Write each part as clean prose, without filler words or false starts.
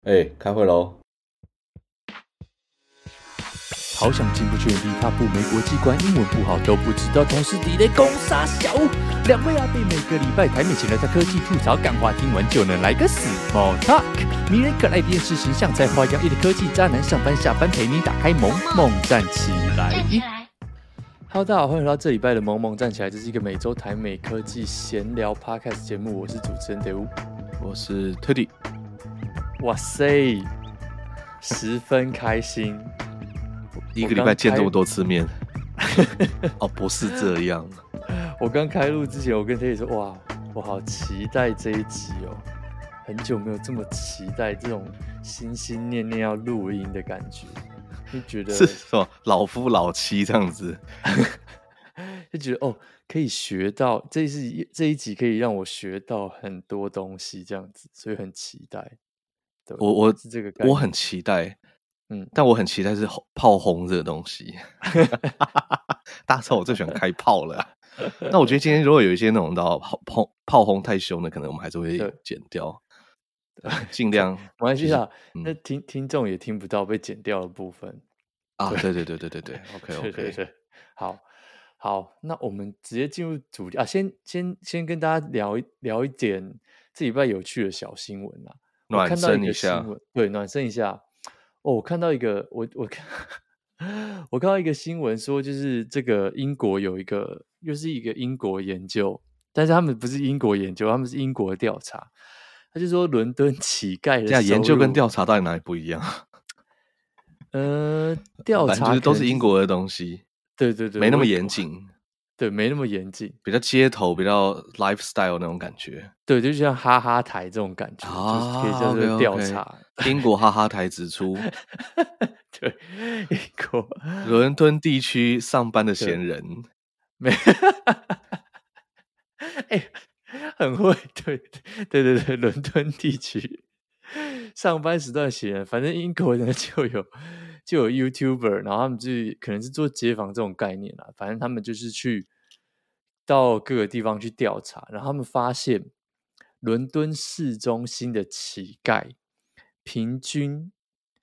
开会喽！ 好想进不去原地踏步，美国机关英文不好都不知道，同事地雷攻杀小两位阿贝每个礼拜台面前来在科技吐槽干话，听完就能来个 small talk。迷人可爱电视形象，在花样一的科技渣男，上班下班陪你打开萌萌站起来。Hello， 大家好，欢迎来到这礼拜的萌萌站起来，这是一个每周台美科技闲聊 podcast 节目，我是主持人德乌， 我是 Teddy。 哇塞，十分开心。 一个礼拜见这么多次面哦，不是这样。 我刚开录之前，我跟 Teddy 说，哇，我好期待这一集哦，很久没有这么期待这种心心念念要录音的感觉，就觉得是什么老夫老妻这样子， 就觉得哦，可以学到这一集可以让我学到很多东西，这样子，所以很期待。对， 我是这个概念， 我很期待，但我很期待是炮轰这个东西。大家知道我最喜欢开炮了。那我觉得今天如果有一些那种到炮轰太凶的，可能我们还是会剪掉，尽量。 没关系啦，那听众也听不到被剪掉的部分啊。对，OK， 对，好，那我们直接进入主题啊，先跟大家聊一点这礼拜有趣的小新闻啦。 暖身一下， 对，暖身一下。哦，我看到一个，我看到一个新闻说，就是这个英国有一个，又是一个英国研究，但是他们不是英国研究，他们是英国调查。他就说伦敦乞丐的收入， 研究跟调查到底哪里不一样？ 调查就是都是英国的东西， 对， 没那么严谨。 对，没那么严谨， 比较街头，比较 lifestyle 那种感觉。 对，就像哈哈台这种感觉，就是可以叫做调查。 英国哈哈台指出， 对，英国伦敦地区上班的闲人， 没，很会，对，伦敦地区上班时段闲人，反正英国人就有 YouTuber， 然后他们就可能是做街访这种概念啦，反正他们就是去到各个地方去调查，然后他们发现伦敦市中心的乞丐平均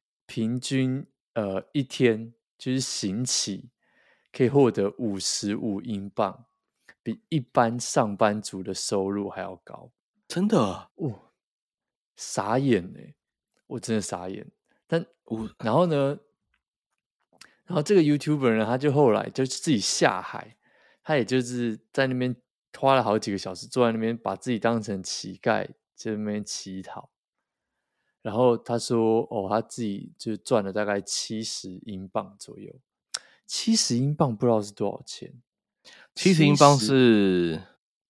一天就是行乞可以获得55英镑，比一般上班族的收入还要高。 真的傻眼欸，我真的傻眼。然后呢，然后这个 YouTuber 呢，他就后来就自己下海，他也就是在那边花了好几个小时，坐在那边把自己当成乞丐，在那边乞讨。然后他说，他自己就赚了大概70英镑左右。70英镑不知道是多少钱 ？70英镑是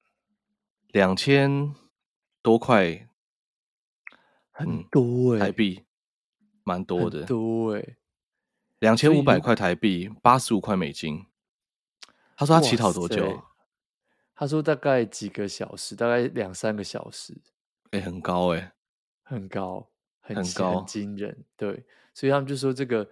2000多块， 很多台币，蛮多的， 很多 2500块台币，85块美金。他说他乞讨多久？ 他说大概几个小时，大概2-3个小时。 很高很高，很惊人。对，所以他们就说这个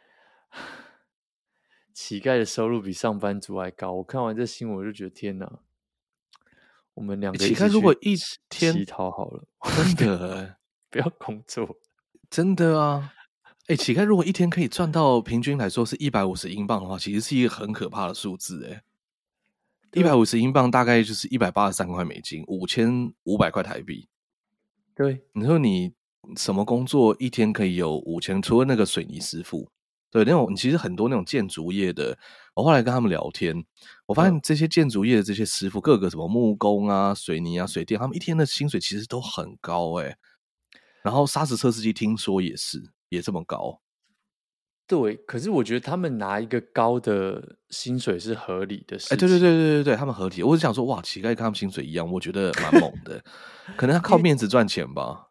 乞丐的收入比上班族还高。我看完这新闻，我就觉得天哪，我们两个乞丐如果一天乞讨好了， 真的不要工作， 真的啊。乞丐如果一天可以赚到平均来说是150英镑的话，其实是一个很可怕的数字150英镑大概就是183块美金，5500块台币。 对， 你说你什么工作一天可以有5000？除了那个水泥师傅，对，那种其实很多那种建筑业的，我后来跟他们聊天，我发现这些建筑业的这些师傅，各个什么木工啊、水泥啊、水电，他们一天的薪水其实都很高然后砂石车司机听说也这么高。 对，可是我觉得他们拿一个高的薪水是合理的事情。 对，他们合体。我是想说，哇，乞丐跟他们薪水一样，我觉得蛮猛的。可能他靠面子赚钱吧。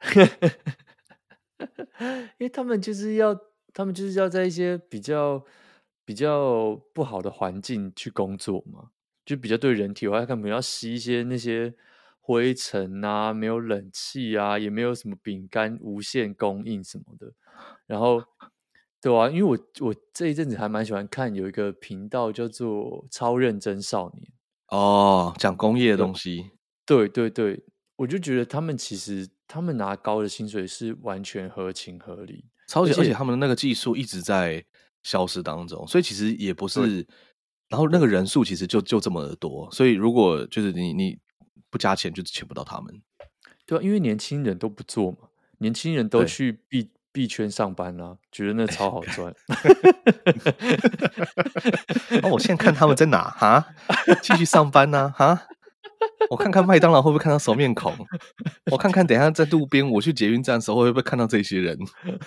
因为他们就是要在一些比较不好的环境去工作嘛，就比较对人体，我还看可能要吸一些那些灰尘啊，没有冷气啊，也没有什么饼干无限供应什么的，然后对啊，因为我这一阵子还蛮喜欢看有一个频道叫做超认真少年讲工业的东西。 对， 我就觉得他们其实他们拿高的薪水是完全合情合理， 而且他们的那个技术一直在消失当中，所以其实也不是，然后那个人数其实就这么的多，所以如果就是你不加钱，就请不到他们。 对啊，因为年轻人都不做嘛，年轻人都去币圈上班啦，觉得那超好赚。 我现在看他们在哪哈，继续上班呢哈。我看看麦当劳会不会看到熟面孔，我看看等一下在路边我去捷运站的时候会不会看到这些人。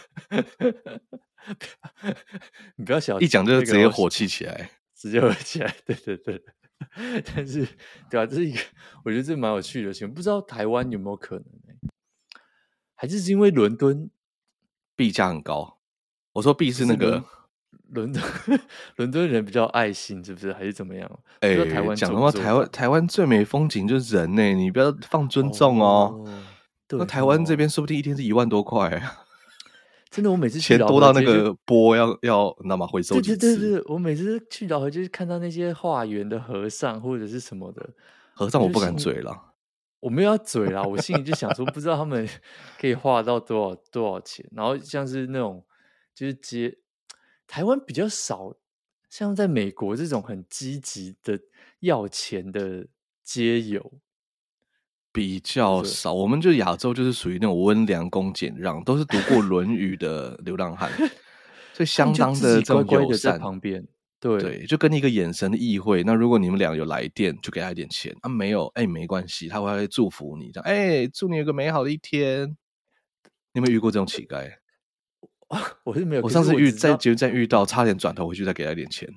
你不要小一讲就直接火气起来， 直接火起来，对。但是对啊，这是一个我觉得这蛮有趣的事情，不知道台湾有没有可能还是因为伦敦币价很高。我说币是那个伦敦人比较爱心，是不是？还是怎么样？ 讲的话，台湾最美风景就是人呢，你不要放尊重哦。那台湾这边说不定一天是1万多块。 真的，我每次钱多到那个波要那么回收几次。 对，我每次去老河就是看到那些化缘的和尚或者是什么的和尚，我不敢嘴了。 我没有要嘴啦，我心里就想说，不知道他们可以花到多少钱。然后像是那种就是台湾比较少，像在美国这种很积极的要钱的街友比较少。我们就亚洲就是属于那种温良恭俭让，都是读过《论语》的流浪汉，所以相当的这种友善。 在旁边， 对，就跟一个眼神的意会。那如果你们俩有来电，就给他一点钱啊，没有，没关系，他会祝福你，这样，祝你有个美好的一天。你有没有遇过这种乞丐？ 我是没有。 我上次在捷运站遇到，差点转头回去再给他一点钱。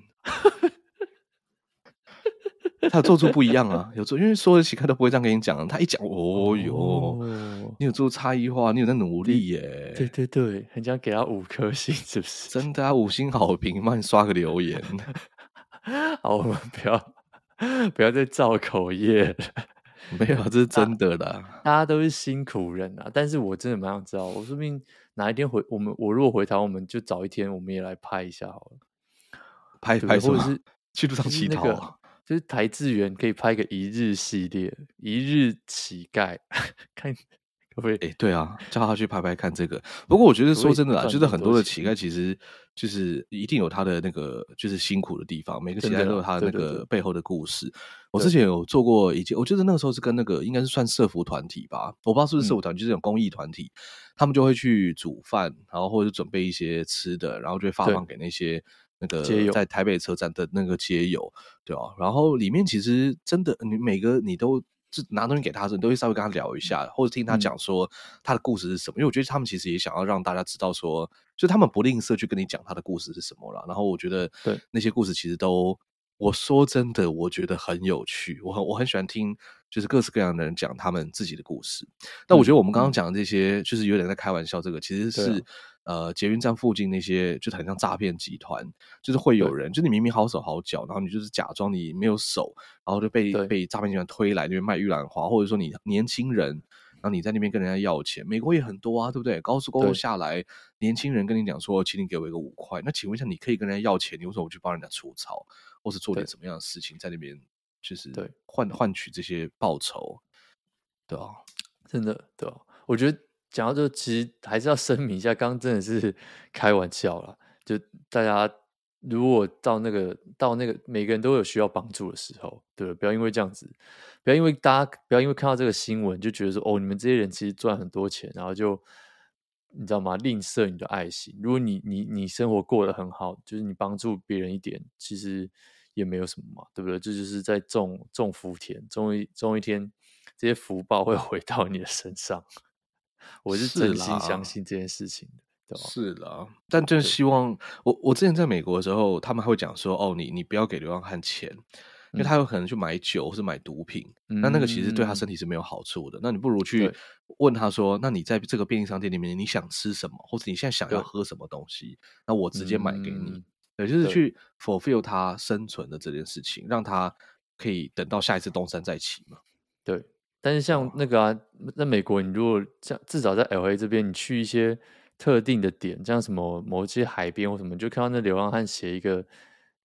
他有做出不一样啊，有做，因为所有的乞丐都不会这样跟你讲。他一讲，你有做差异化，你有在努力耶。 对，很想给他5颗星，是不是？ 真的啊，5星好评，帮你刷个留言。 好，我们不要再造口业了。 没有，这是真的啦。 大家都是辛苦人啊，但是我真的蛮想知道，我说不定哪一天我如果回台湾，我们就找一天，我们也来拍一下好了。 拍什么？或者是去路上乞讨。 就是台志源可以拍个1日系列，1日乞丐，看可不可以？ 对啊，叫他去拍拍看这个。不过我觉得说真的啦，就是很多的乞丐其实就是一定有他的那个就是辛苦的地方，每个乞丐都有他的那个背后的故事。我之前有做过一件，我觉得那个时候是跟那个应该是算社福团体吧，我不知道是不是社福团体，就是这种公益团体，他们就会去煮饭，然后或者准备一些吃的，然后就会发放给那些那个在台北车站的那个街友，对啊，然后里面其实真的，你每个你都拿东西给他的时候，你都会稍微跟他聊一下，或者听他讲说他的故事是什么。因为我觉得他们其实也想要让大家知道说，就他们不吝啬去跟你讲他的故事是什么啦。然后我觉得那些故事其实都，我说真的，我觉得很有趣。我很喜欢听，就是各式各样的人讲他们自己的故事。但我觉得我们刚刚讲的这些，就是有点在开玩笑。这个其实是捷运站附近那些就很像诈骗集团，就是会有人，就你明明好手好脚，然后你就是假装你没有手，然后就被诈骗集团推来那边卖玉兰花，或者说你年轻人，然后你在那边跟人家要钱。美国也很多啊，对不对？高速公路下来，年轻人跟你讲说，请你给我一个5块。那请问一下，你可以跟人家要钱，你为什么不去帮人家除草，或是做点什么样的事情在那边，就是换取这些报酬？对啊， 真的对啊，我觉得讲到这，其实还是要声明一下，刚刚真的是开玩笑啦。就大家如果到那个每个人都有需要帮助的时候，对，不要因为这样子，不要因为看到这个新闻就觉得说，哦，你们这些人其实赚很多钱，然后就你知道吗？吝啬你的爱心。如果你生活过得很好，就是你帮助别人一点，其实也没有什么嘛，对不对？这就是在种福田，种一天，这些福报会回到你的身上。我是真心相信这件事情的，对吧？ 是啦，但就是希望我之前在美国的时候，他们还会讲说，哦，你不要给流浪汉钱，因为他有可能去买酒或是买毒品，那个其实对他身体是没有好处的。那你不如去问他说，那你在这个便利商店里面，你想吃什么，或者你现在想要喝什么东西，那我直接买给你。对，就是去 fulfill 他生存的这件事情，让他可以等到下一次东山再起嘛。 对。但是像那个在美国，你如果像至少在 LA 这边，你去一些特定的点，像什么某些海边或什么，就看到那流浪汉写一个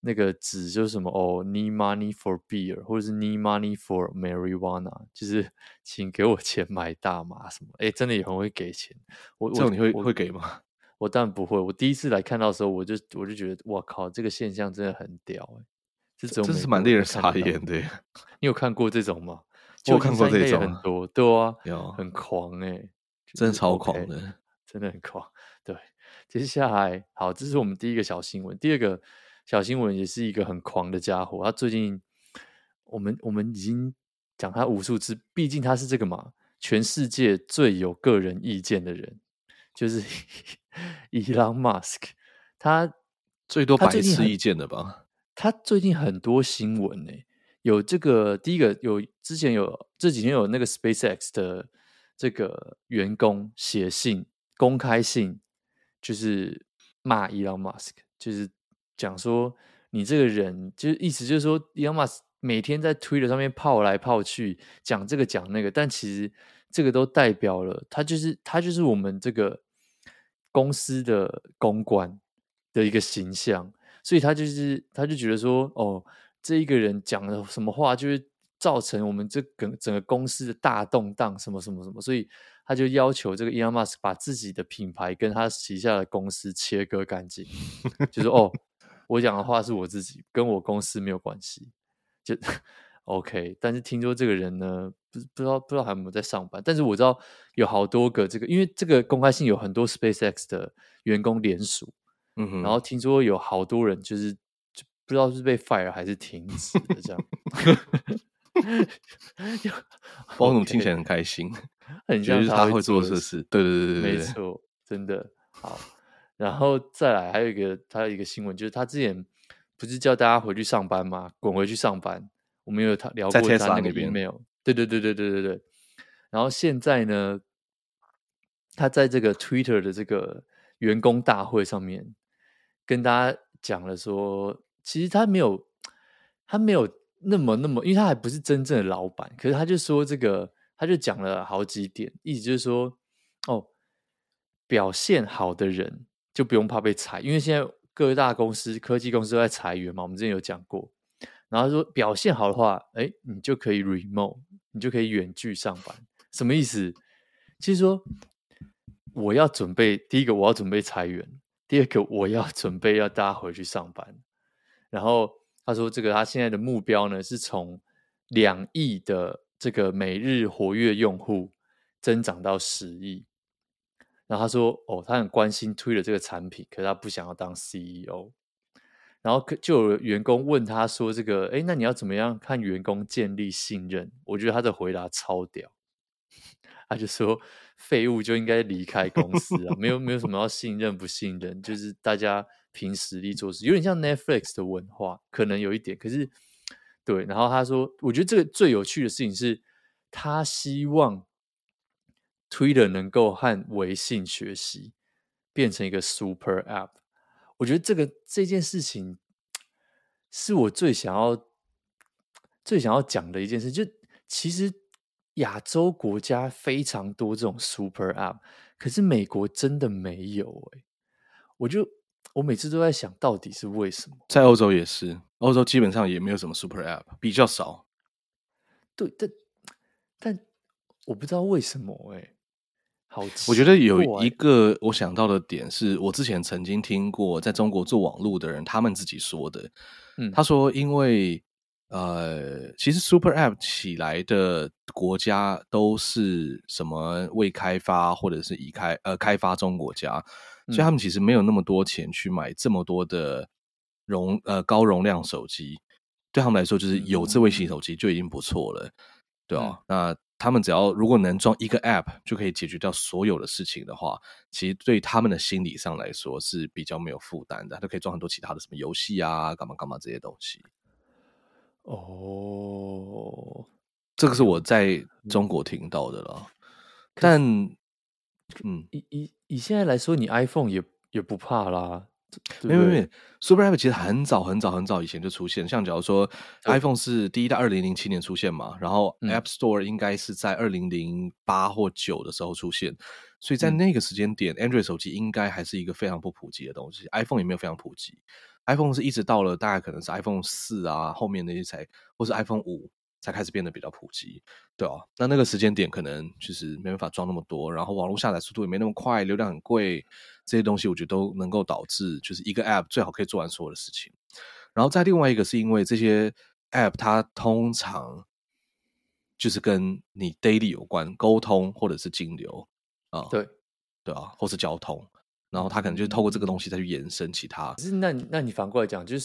那个纸就是什么need money for beer， 或者是 need money for marijuana， 就是请给我钱买大麻什么。真的有人会给钱， 这种你会给吗？ 我当然不会。我第一次来看到的时候，我就觉得，哇靠，这个现象真的很屌这是蛮令人傻眼的。 你有看过这种吗？ 我有看过这种， 也很多，对啊， 有很狂真的超狂的， 真的很狂。对，接下来好，这是我们第一个小新闻。第二个小新闻也是一个很狂的家伙，他最近我们已经讲他无数次，毕竟他是这个嘛，全世界最有个人意见的人，就是Elon Musk， 他最多白痴意见的吧？ 他最近很多新闻有这个第一个之前这几天有那个 SpaceX 的这个员工写信公开信，就是骂 Elon Musk， 就是讲说你这个人，就是意思就是说 Elon Musk 每天在 Twitter 上面泡来泡去，讲这个讲那个，但其实这个都代表了他就是我们这个公司的公关的一个形象。所以他就觉得说，这一个人讲了什么话，就会造成我们整个公司的大动荡，什么什么什么，所以他就要求这个 Elon Musk 把自己的品牌跟他旗下的公司切割干净，就是我讲的话是我自己，跟我公司没有关系，就OK。但是听说这个人呢，不知道还有没有在上班，但是我知道有好多个因为这个公开信有很多 SpaceX 的员工联署。然后听说有好多人就不知道是被 fire 还是停职的这样， 包总听起来很开心， 很像他会做的事。对， 没错，真的好。然后再来还有一个新闻，就是他之前不是叫大家回去上班吗？滚回去上班。我们有聊过他那个 email， 对。然后现在呢，他在这个 Twitter 的这个员工大会上面跟大家讲了说，其实他没有那么，因为他还不是真正的老板，可是他就说他就讲了好几点，意思就是说，表现好的人就不用怕被裁，因为现在各大公司、科技公司都在裁员嘛，我们之前有讲过。然后说表现好的话，你就可以 remote， 你就可以远距上班，什么意思？就是说，第一个我要准备裁员，第二个我要准备要大家回去上班。然后他说，他现在的目标呢，是从2亿的这个每日活跃用户增长到10亿。然后他说，他很关心Twitter这个产品，可是他不想要当 CEO。然后就有员工问他说，那你要怎么样看员工建立信任？我觉得他的回答超屌，他就说废物就应该离开公司啊，没有什么要信任不信任，就是大家凭实力做事，有点像 Netflix 的文化，可能有一点，可是对。然后他说，我觉得这个最有趣的事情是，他希望 Twitter 能够和微信学习，变成一个 Super App。我觉得这件事情是我最想要讲的一件事，就其实亚洲国家非常多这种 Super App， 可是美国真的没有我每次都在想，到底是为什么？ 在欧洲也是，欧洲基本上也没有什么 Super App， 比较少。 对，但我不知道为什么好奇怪。 我觉得有一个我想到的点是，我之前曾经听过在中国做网络的人他们自己说的。他说因为其实 Super App 起来的国家都是什么未开发或者是开发中国家，所以他们其实没有那么多钱去买这么多的高容量手机，对他们来说就是有智慧型手机就已经不错了，对啊。那他们如果能装一个 App 就可以解决掉所有的事情的话，其实对他们的心理上来说是比较没有负担的，他就可以装很多其他的什么游戏啊干嘛干嘛这些东西。这个是我在中国听到的啦。但以现在来说，你 iPhone 也不怕啦。 没有 Super App 其实很早以前就出现，像假如说 iPhone 是第一代2007年出现嘛，然后 App Store 应该是在2008或9的时候出现，所以在那个时间点，Android 手机应该还是一个非常不普及的东西， iPhone 也没有非常普及。 iPhone 是一直到了大概可能是 iPhone 4啊后面那些才，或是 iPhone 5才开始变得比较普及，对啊，那个时间点可能就是没办法装那么多，然后网络下载速度也没那么快，流量很贵，这些东西我觉得都能够导致就是一个 App 最好可以做完所有的事情。然后再另外一个是因为这些 App 它通常就是跟你 daily 有关，沟通或者是金流啊， 对， 对啊，或是交通，然后它可能就是透过这个东西再去延伸其他。 可是那你反过来讲，就是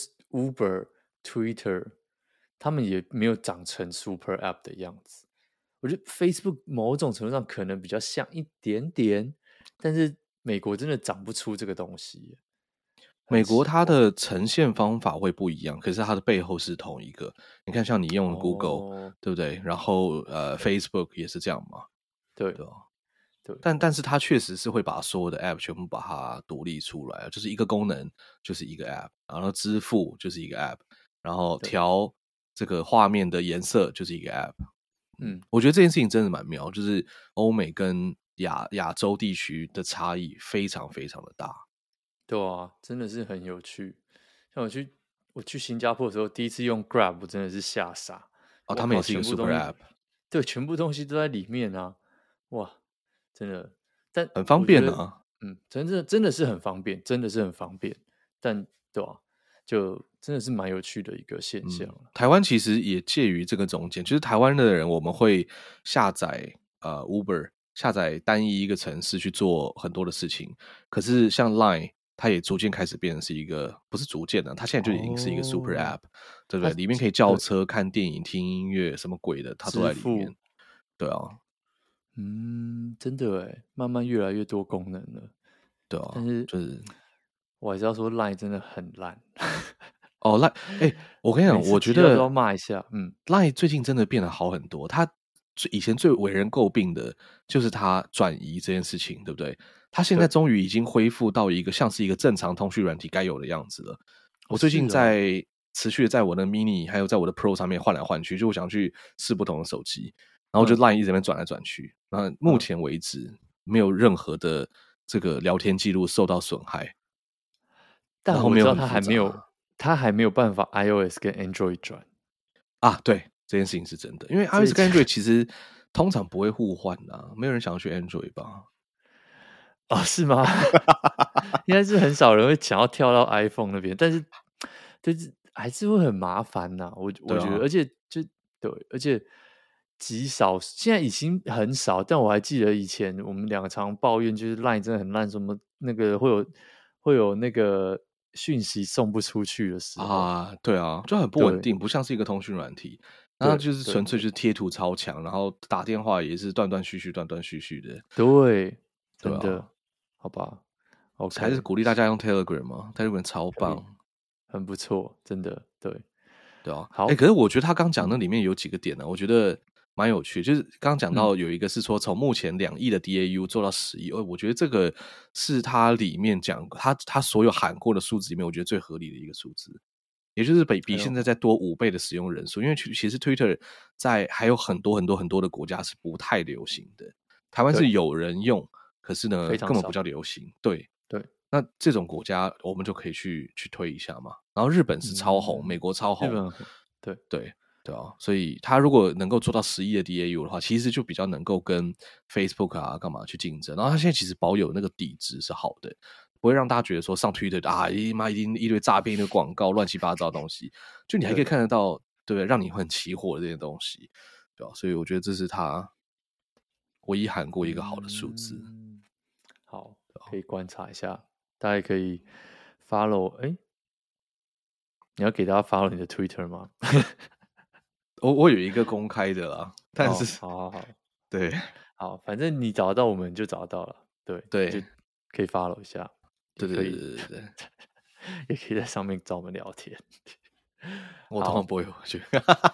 Uber、Twitter，他们也没有长成 Super App 的样子。我觉得 Facebook 某种程度上可能比较像一点点，但是美国真的长不出这个东西，很美国它奇怪。 的呈现方法会不一样，可是它的背后是同一个。你看，像你用 Google， 哦， 对不对？然后Facebook 也是这样嘛， 对对吧？ 对但是它确实是会把所有的 App 全部把它独立出来，就是一个功能就是一个 App，然后支付就是一个 App，然后对， 调这个画面的颜色就是一个 App。 嗯， 我觉得这件事情真的蛮妙，就是欧美跟亚洲地区的差异非常非常的大。 对啊，真的是很有趣。像我去新加坡的时候，第一次用 Grab，我真的是吓傻。 哦， 我靠， 他们也是一个全部 Super 东西， App， 对，全部东西都在里面啊！哇，真的。但很方我觉得， 便啊。 真的是很方便，真的是很方便。但对啊，就真的是蛮有趣的一个现象了。 台湾其实也介于这个中间，就是台湾的人我们会下载Uber，下载单一一个城市去做很多的事情，可是像 Line，它也逐渐开始变成是一个，不是逐渐的，它现在就已经是一个 Super 哦， App，对不它对？里面可以叫对车、看电影、听音乐，什么鬼的，它都在里支付， 面。对啊， 真的诶，慢慢越来越多功能了。 对啊， 但是就是我还是要说，Line 真的很烂。 哦，Line，我跟你讲， 每次我觉提到都要得骂一下。 Line 最近真的变得好很多。它以前最为人诟病的就是它转移这件事情，对不对？它现在对， 终于已经恢复到一个像是一个正常通讯软体该有的样子了。 哦， 我最近是哦， 在持续的在我的 mini 还有在我的 Pro 上面换来换去，就我想去试不同的手机，然后就嗯 Line 一直在那边转来转去。那目嗯， 前为止没有任何的这个聊天记录受到损害，然后没有但我知道它很复杂。 还没有，它还没有办法 iOS 跟 Android 转。 啊，对，这件事情是真的，因为 iOS 跟 Android 其实通常不会互换的，没有人想要去 Android 吧？ 哦，是吗？应该是很少人会想要跳到 iPhone 那边，但是就是还是会很麻烦呐、我觉得， 对啊， 而且对，而且极少，现在已经很少。但我还记得以前我们两个常抱怨，就是 Line 真的很烂，什么那个会有那个讯息送不出去的时候。 对啊，就很不稳对定，不像是一个通讯软体，那它对就是对纯粹就是贴图超强，然后打电话也是断断续续、断断续续的， 对， 对啊， 真的，好吧还是 ，OK， 鼓励大家用 Telegram 嘛，Telegram 超可以， 棒。 很不错，真的，对， 对啊， 好， 可是我觉得他刚讲嗯那里面有几个点呢，我觉得蛮有趣。就是刚刚讲嗯， 到有一个是说从目前2亿的 DAU 做到10亿，我觉得这个是他里面讲他所有喊过的数字里面，我觉得最合理的一个数字，也就是比哎呦， 现在再多5倍的使用人数。因为其实 Twitter 在还有很多很多很多的国家是不太流行的，台湾是对， 有人用，可是呢根本不非常少， 叫流行。对， 对， 那这种国家我们就可以去推一下嘛。然后日本是超红，美国超红， 日本很红，对， 对对啊，所以他如果能够做到10亿的 DAU 的话，其实就比较能够跟 Facebook 啊干嘛去竞争。然后他现在其实保有那个底子是好的，不会让大家觉得说上 Twitter 啊，一定一堆诈骗、一堆广告、乱七八糟的东西，就你还可以对， 看得到，对不对？让你很起火的这些东西，对吧？所以我觉得这是他唯一喊过一个好的数字。 嗯，好，可以观察一下，大家可以 follow，你要给大家 follow 你的 Twitter 吗？ 我有一个公开的啦，但哦， 是好好好对好，反正你找得到我们就找得到了，对，就对可以 follow 一下，也对对对可以， 对对对， 也可以在上面找我们聊天。 我通常好， 不会回去。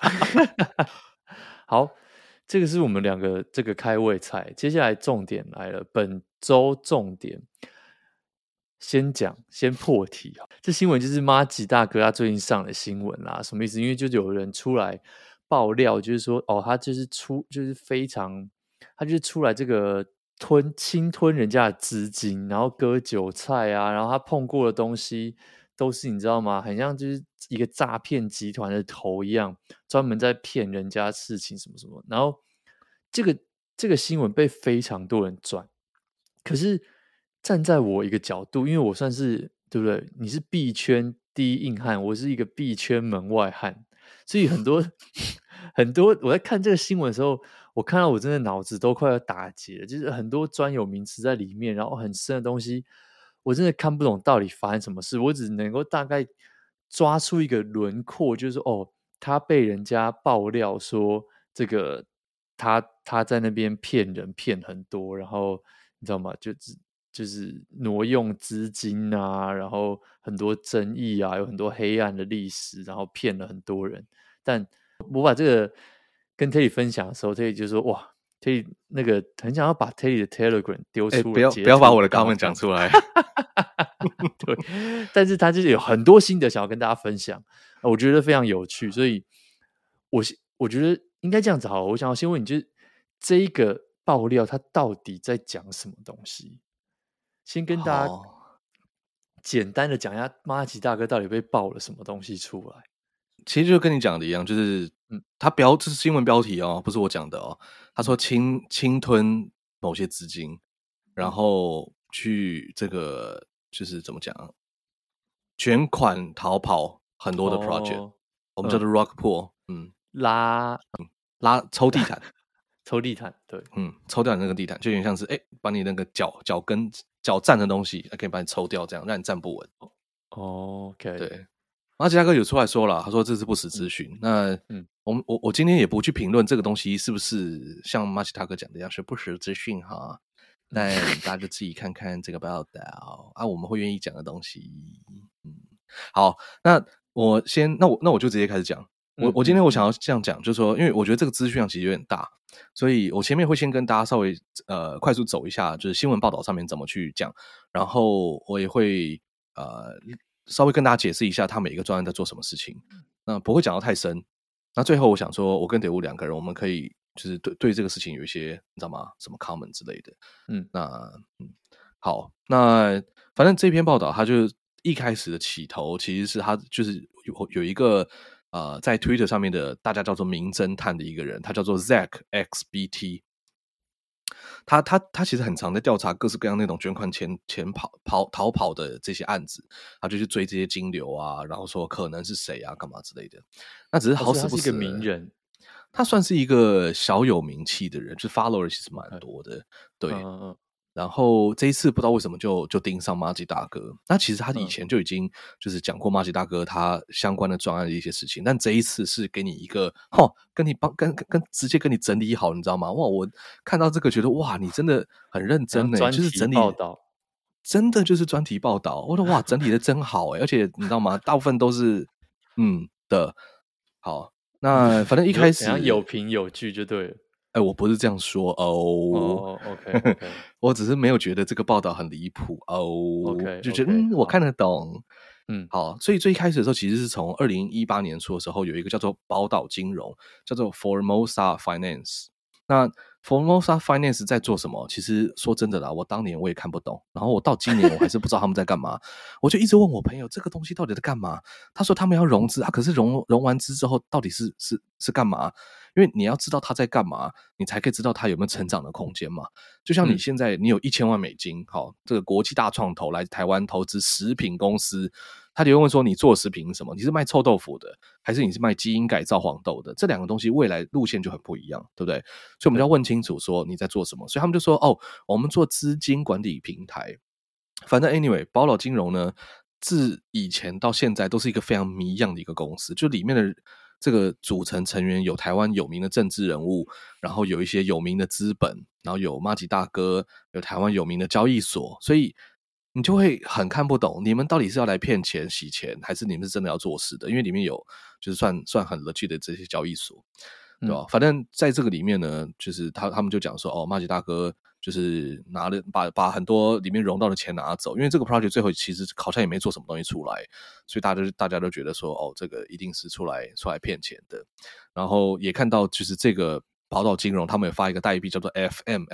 好，这个是我们两个这个开胃菜，接下来重点来了，本周重点。先破题啊，这新闻就是妈吉大哥他最近上了新闻啦，什么意思？因为就有人出来爆料，就是说哦，他就是非常，他就是出来这个侵吞人家的资金，然后割韭菜啊，然后他碰过的东西都是你知道吗？很像就是一个诈骗集团的头一样，专门在骗人家事情什么什么。然后这个新闻被非常多人转，可是站在我一个角度，因为我算是对不对？你是币圈第一硬汉，我是一个币圈门外汉，所以很多很多我在看这个新闻的时候，我看到我真的脑子都快要打结了，就是很多专有名词在里面，然后很深的东西，我真的看不懂到底发生什么事，我只能够大概抓出一个轮廓，就是说哦，他被人家爆料说这个他在那边骗人骗很多，然后你知道吗？就是挪用资金啊，然后很多争议啊，有很多黑暗的历史，然后骗了很多人。但我把这个跟 Terry 分享的时候，Terry 就说：“哇，Terry 那个很想要把 Terry 的 Telegram 丢出不要来截图把我的给大家 comment 讲出来。 对，但是他就是有很多心得想要跟大家分享，我觉得非常有趣，所以我觉得应该这样子好了。我想要先问你，就是这一个爆料，它到底在讲什么东西？先跟大家好， 简单的讲一下，马吉大哥到底被爆了什么东西出来？ 其实就跟你讲的一样，就是这是新闻标题哦，不是我讲的哦。他说侵吞某些资金，然后去这个就是怎么讲，卷款逃跑很多的 project，我们叫做 rug pull， 拉抽地毯， 抽地毯，对， 抽掉你那个地毯，就有点像是把你那个脚站的东西，可以把你抽掉，这样让你站不稳。 OK， 对。马吉大哥有出来说了，他说这是不实资讯。那我今天也不去评论这个东西是不是像马吉大哥讲的一样是不实资讯哈，但大家就自己看看这个报道啊，我们会愿意讲的东西。好，那我就直接开始讲。我今天我想要这样讲，就是说，因为我觉得这个资讯量其实有点大，所以我前面会先跟大家稍微快速走一下，就是新闻报道上面怎么去讲，然后我也会稍微跟大家解释一下他每一个专案在做什么事情，那不会讲到太深。那最后我想说，我跟德乌两个人，我们可以就是对这个事情有一些你知道吗？什么 comment 之类的。好，那反正这篇报道它就一开始的起头，其实是他就是有一个在 Twitter 上面的大家叫做名侦探的一个人，他叫做 Zach XBT。他其实很常在调查各式各样那种捐款逃跑的这些案子，他就去追这些金流啊，然后说可能是谁啊，干嘛之类的。那只是好死不死， 他是一个名人， 他算是一个小有名气的人，就 follower 其实蛮多的，对。然后这一次不知道为什么就盯上马吉大哥，那其实他以前就已经就是讲过马吉大哥他相关的专案的一些事情，但这一次是给你一个跟你直接跟你整理好，你知道吗？哇，我看到这个觉得哇，你真的很认真欸，就是整理报道， 真的就是专题报道，我说哇，整理的真好欸，而且你知道吗？大部分都是的，好，那反正一开始有凭有据就对了。 我不是这样说哦。 OK， 我只是没有觉得这个报道很离谱 OK， 就觉得我看得懂。好，所以最一开始的时候，其实是从2018年初的时候，有一个叫做宝岛金融，叫做 Formosa Finance。那 Formosa Finance 在做什么？其实说真的啦，我当年我也看不懂，然后我到今年我还是不知道他们在干嘛。我就一直问我朋友，这个东西到底在干嘛？他说他们要融资啊，可是融完资之后到底是干嘛？因为你要知道他在干嘛，你才可以知道他有没有成长的空间嘛。就像你现在你有1000万美金，好，这个国际大创投来台湾投资食品公司，他就会问说你做食品什么？你是卖臭豆腐的，还是你是卖基因改造黄豆的？这两个东西未来路线就很不一样，对不对？所以我们要问清楚说你在做什么。所以他们就说我们做资金管理平台。反正 anyway， 宝岛金融呢，自以前到现在都是一个非常迷样的一个公司，就里面的这个组成成员有台湾有名的政治人物，然后有一些有名的资本，然后有马吉大哥，有台湾有名的交易所，所以你就会很看不懂，你们到底是要来骗钱洗钱，还是你们是真的要做事的？因为里面有就是算很 legit 的这些交易所，对吧？反正在这个里面呢，就是他们就讲说马吉大哥就是把很多里面融到的钱拿走，因为这个 project 最后其实好像也没做什么东西出来，所以大家都觉得说这个一定是出来骗钱的。然后也看到就是这个宝岛金融他们有发一个代币叫做 FMF，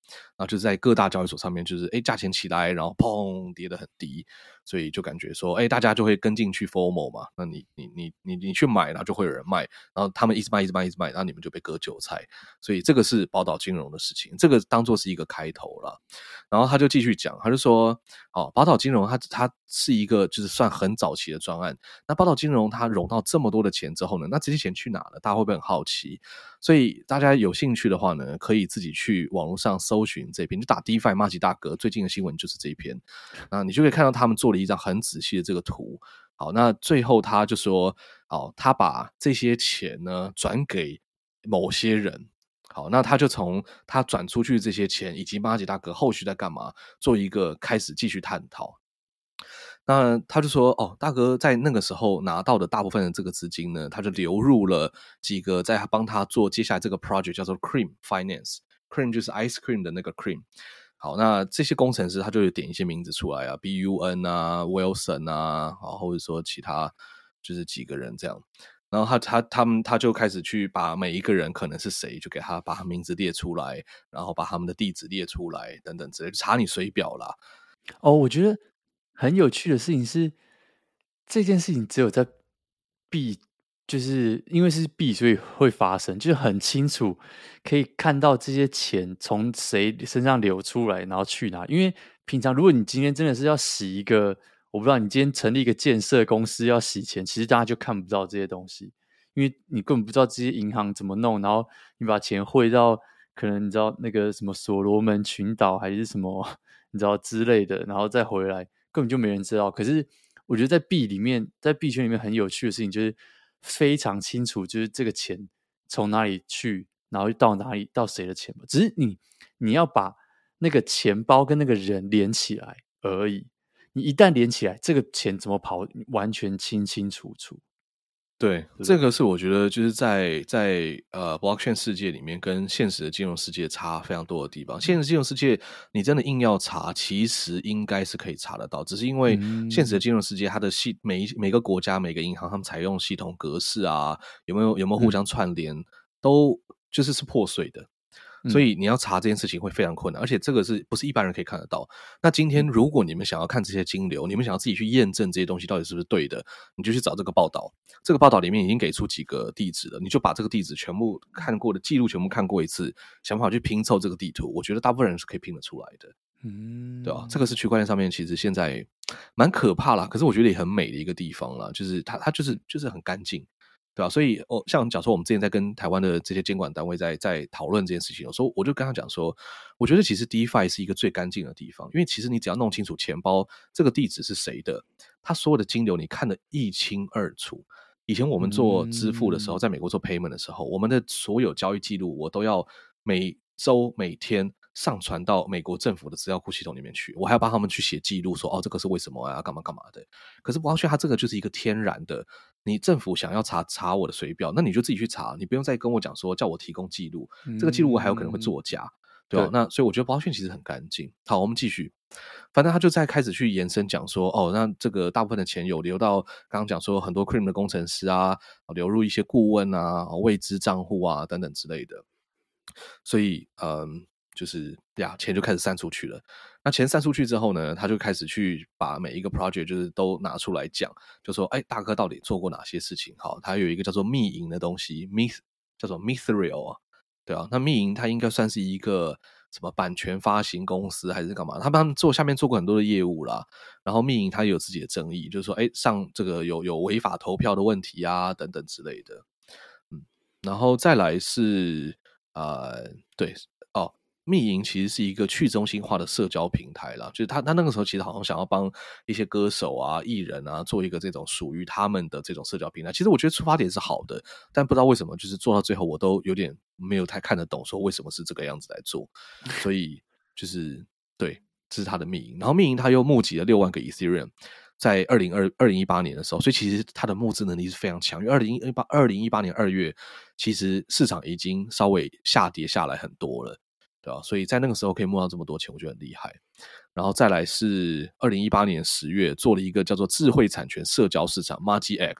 然后就是在各大交易所上面，就是价钱起来，然后砰跌得很低，所以就感觉说，大家就会跟进去 FOMO 嘛，那你去买，然后就会有人卖，然后他们一直卖，然后你们就被割韭菜，所以这个是宝岛金融的事情，这个当做是一个开头啦。然后他就继续讲，他就说，宝岛金融它是一个就是算很早期的专案，那宝岛金融它融到这么多的钱之后呢，那这些钱去哪了？大家会不会很好奇？所以大家有兴趣的话呢，可以自己去网络上搜寻这篇，就打 DeFi 马吉大哥最近的新闻就是这一篇，那你就可以看到他们做了一张很仔细的这个图。好，那最后他就说，他把这些钱呢转给某些人。好，那他就从他转出去这些钱以及马吉大哥后续在干嘛，做一个开始继续探讨。那他就说，大哥在那个时候拿到的大部分的这个资金呢，他就流入了几个在帮他做接下来这个 project 叫做 Cream Finance，Cream 就是 ice cream 的那个 Cream。好，那这些工程师他就有点一些名字出来啊 ，BUN 啊 ，Wilson 啊，或者说其他就是几个人这样。然后他就开始去把每一个人可能是谁，就给他把他名字列出来，然后把他们的地址列出来，等等之类，查你水表啦。 我觉得很有趣的事情是，这件事情只有在币，就是因为是币，所以会发生，就是很清楚可以看到这些钱从谁身上流出来，然后去哪。因为平常如果你今天真的是要洗一个，我不知道你今天成立一个建设公司要洗钱，其实大家就看不到这些东西，因为你根本不知道这些银行怎么弄，然后你把钱汇到可能你知道那个什么所罗门群岛还是什么你知道之类的，然后再回来，根本就没人知道。可是我觉得在币里面，在币圈里面很有趣的事情就是非常清楚，就是这个钱从哪里去，然后到哪里，到谁的钱包，只是你要把那个钱包跟那个人连起来而已。你一旦连起来，这个钱怎么跑，完全清清楚楚。 对，这个是我觉得就是在blockchain 世界里面跟现实的金融世界差非常多的地方。现实金融世界你真的硬要查，其实应该是可以查得到，只是因为现实的金融世界它的每个国家每个银行他们采用系统格式啊，有没有互相串联，都就是破碎的。所以你要查这件事情会非常困难，而且这个是不是一般人可以看得到？那今天如果你们想要看这些金流，你们想要自己去验证这些东西到底是不是对的，你就去找这个报道。这个报道里面已经给出几个地址了，你就把这个地址全部看过的记录全部看过一次，想办法去拼凑这个地图。我觉得大部分人是可以拼得出来的，对吧？这个是区块链上面其实现在蛮可怕啦，可是我觉得也很美的一个地方啦，就是它就是很干净。对吧？所以像假如说我们之前在跟台湾的这些监管单位在讨论这件事情，有时候我就跟他讲说，我觉得其实 DeFi 是一个最干净的地方，因为其实你只要弄清楚钱包这个地址是谁的，它所有的金流你看得一清二楚。以前我们做支付的时候，在美国做 payment 的时候，我们的所有交易记录我都要每周每天上传到美国政府的资料库系统里面去，我还要帮他们去写记录说，这个是为什么啊，干嘛干嘛的。可是blockchain它这个就是一个天然的，你政府想要查我的水表，那你就自己去查，你不用再跟我讲说叫我提供记录，这个记录我还有可能会作假，对吧？那所以我觉得blockchain其实很干净。好，我们继续。反正他就在开始去延伸讲说，那这个大部分的钱有流到刚刚讲说很多 Cream 的工程师啊，流入一些顾问啊、未知账户啊等等之类的。所以就是钱就开始散出去了。那钱散出去之后呢，他就开始去把每一个 project 就是都拿出来讲，就说大哥到底做过哪些事情。好，他有一个叫做密银的东西，叫做 Mithril 啊，对啊，那密银它应该算是一个什么版权发行公司还是干嘛？他们下面做过很多的业务啦。然后密银它也有自己的争议，就是说上这个有违法投票的问题啊等等之类的。然后再来是对密银其实是一个去中心化的社交平台啦，就是他那个时候其实好像想要帮一些歌手啊、艺人啊做一个这种属于他们的这种社交平台。其实我觉得出发点是好的，但不知道为什么就是做到最后我都有点没有太看得懂，说为什么是这个样子来做。所以就是对，这是他的密银。然后密银他又募集了6万个 Ethereum。在2018年的时候，所以其实它的募资能力是非常强。因为2018年2月，其实市场已经稍微下跌下来很多了，对吧？所以在那个时候可以募到这么多钱，我觉得很厉害。然后再来是2018年10月做了一个叫做智慧产权社交市场 MagiX，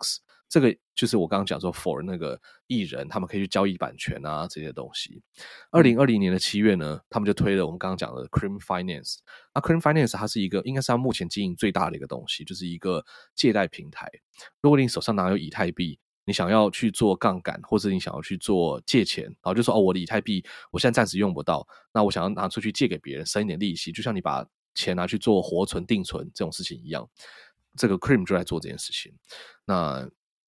这个就是我刚刚讲说 for 那个艺人，他们可以去交易版权啊这些东西。2020年的7月呢，他们就推了我们刚刚讲的 Cream Finance。那 Cream Finance 它是一个应该是它目前经营最大的一个东西，就是一个借贷平台。如果你手上拿有以太币，你想要去做杠杆，或者你想要去做借钱，然后就说我的以太币我现在暂时用不到，那我想要拿出去借给别人，省一点利息，就像你把钱拿去做活存、定存这种事情一样。这个 Cream 就在做这件事情。那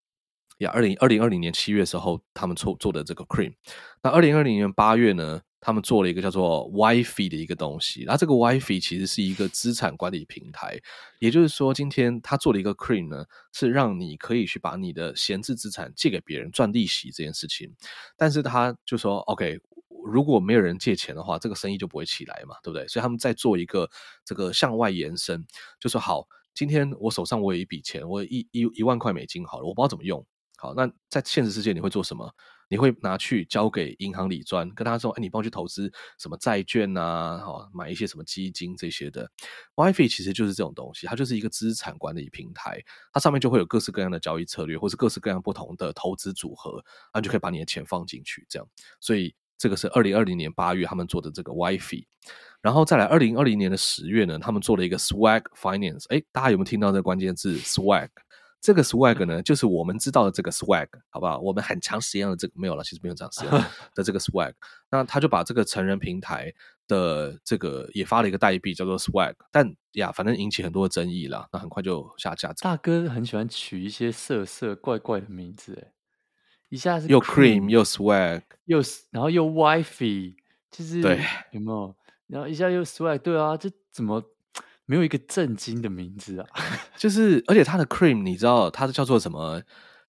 2020年7月的时候，他们做的这个 Cream。那2020年8月呢，他们做了一个叫做 YFI 的一个东西。那这个 YFI 其实是一个资产管理平台，也就是说，今天他做了一个 Cream 呢，是让你可以去把你的闲置资产借给别人赚利息这件事情。但是他就说 OK， 如果没有人借钱的话，这个生意就不会起来嘛，对不对？所以他们在做一个这个向外延伸，就说好，今天我手上我有一笔钱，我有一万块美金好了，我不知道怎么用。好，那在现实世界你会做什么？你会拿去交给银行理专，跟他说：“你帮我去投资什么债券啊，买一些什么基金这些的。” YFI 其实就是这种东西，它就是一个资产管理平台，它上面就会有各式各样的交易策略，或是各式各样不同的投资组合，那就可以把你的钱放进去，这样。所以这个是2020年8月他们做的这个 YFI。然后再来2020年的10月呢，他们做了一个 Swag Finance。大家有没有听到这个关键字 Swag？这个 swag 呢，就是我们知道的这个 swag， 好不好？我们很常使用的这个没有了，其实没有这样使用的这个 swag。那他就把这个成人平台的这个也发了一个代币叫做 swag， 但反正引起很多的争议啦，那很快就下架。 大哥很喜欢取一些色色怪怪的名字，一下是又 cream， 又 swag， 然后又 wifi， 就是对， 有没有？然后一下又 swag， 对啊，这怎么没有一个正经的名字啊？ 就是而且它的 cream 你知道它叫做什么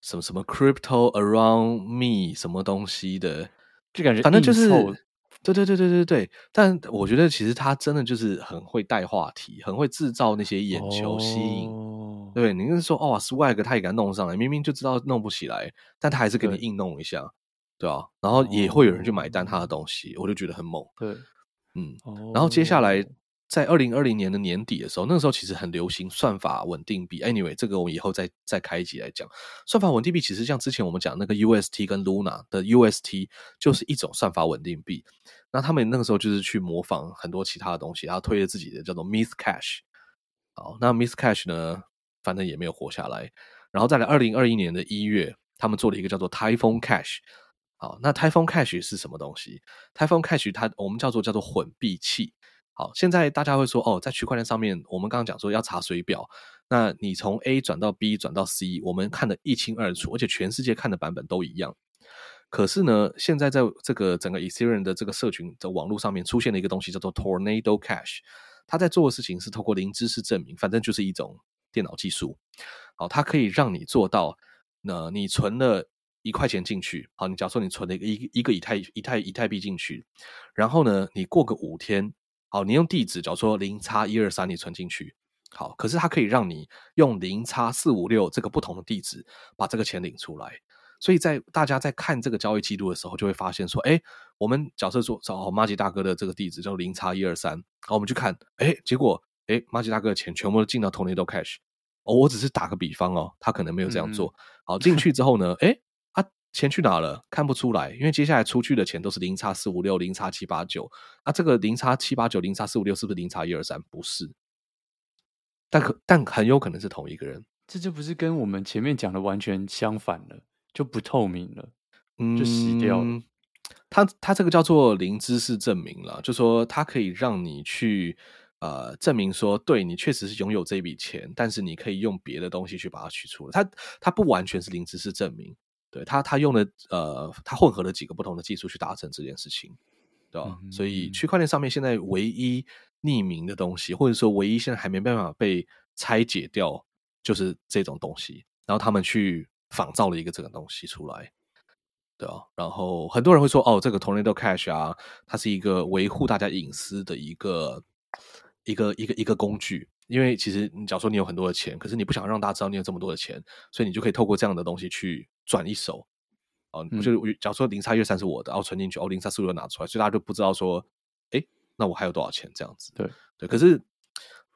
crypto around me 什么东西的， 就感觉反正就硬凑是对。但我觉得其实他真的就是很会带话题，很会制造那些眼球吸引。对，你就是说swag 他也给他弄上来，明明就知道弄不起来，但他还是给你硬弄一下，对啊，然后也会有人去买单他的东西，我就觉得很猛。 对， 然后接下来在2020年的年底的时候，那个时候其实很流行算法稳定币。Anyway， 这个我们以后再开一集来讲。算法稳定币其实像之前我们讲那个 UST 跟 Luna 的 UST 就是一种算法稳定币。那他们那个时候就是去模仿很多其他的东西，然后推了自己的叫做 Myth Cash。好，那 Myth Cash 呢，反正也没有活下来。然后再来2021年的1月，他们做了一个叫做 Typhoon Cash。好，那 Typhoon Cash 是什么东西？ Typhoon Cash 我们叫做混币器。好，现在大家会说在区块链上面，我们刚刚讲说要查水表，那你从 A 转到 B 转到 C， 我们看得一清二楚，而且全世界看的版本都一样。可是呢，现在在这个整个 Ethereum 的这个社群的网络上面出现了一个东西叫做 Tornado Cash， 它在做的事情是透过零知识证明，反正就是一种电脑技术。好，它可以让你做到，你存了1块钱进去，好，你假如说你存了一个以太币进去，然后呢，你过个5天，好，你用地址，假如说0x123你存进去，好，可是它可以让你用0x456这个不同的地址把这个钱领出来。所以大家在看这个交易记录的时候，就会发现说，我们假设说找马吉大哥的这个地址叫0x123，好，我们去看，结果马吉大哥的钱全部都进到 Tornado Cash。我只是打个比方他可能没有这样做。好，进去之后呢，钱去哪了？看不出来，因为接下来出去的钱都是0x456、0x789。这个0x789、0x456是不是0x123？不是，但很有可能是同一个人。 这就不是跟我们前面讲的完全相反了，就不透明了，就洗掉了。 它这个叫做零知识证明了，就说它可以让你去证明说，对，你确实是拥有这笔钱，但是你可以用别的东西去把它取出来。它不完全是零知识证明。对，他用了他混合了几个不同的技术去达成这件事情，对吧？所以区块链上面现在唯一匿名的东西，或者说唯一现在还没办法被拆解掉，就是这种东西。然后他们去仿造了一个这个东西出来，对啊。然后很多人会说，这个 Tornado Cash 啊，它是一个维护大家隐私的一个工具。因为其实你假如说你有很多的钱，可是你不想让大家知道你有这么多的钱，所以你就可以透过这样的东西去转一手。就是假如说0x123是我的，然后存进去，0x456拿出来，所以大家就不知道说，那我还有多少钱这样子。 对， 可是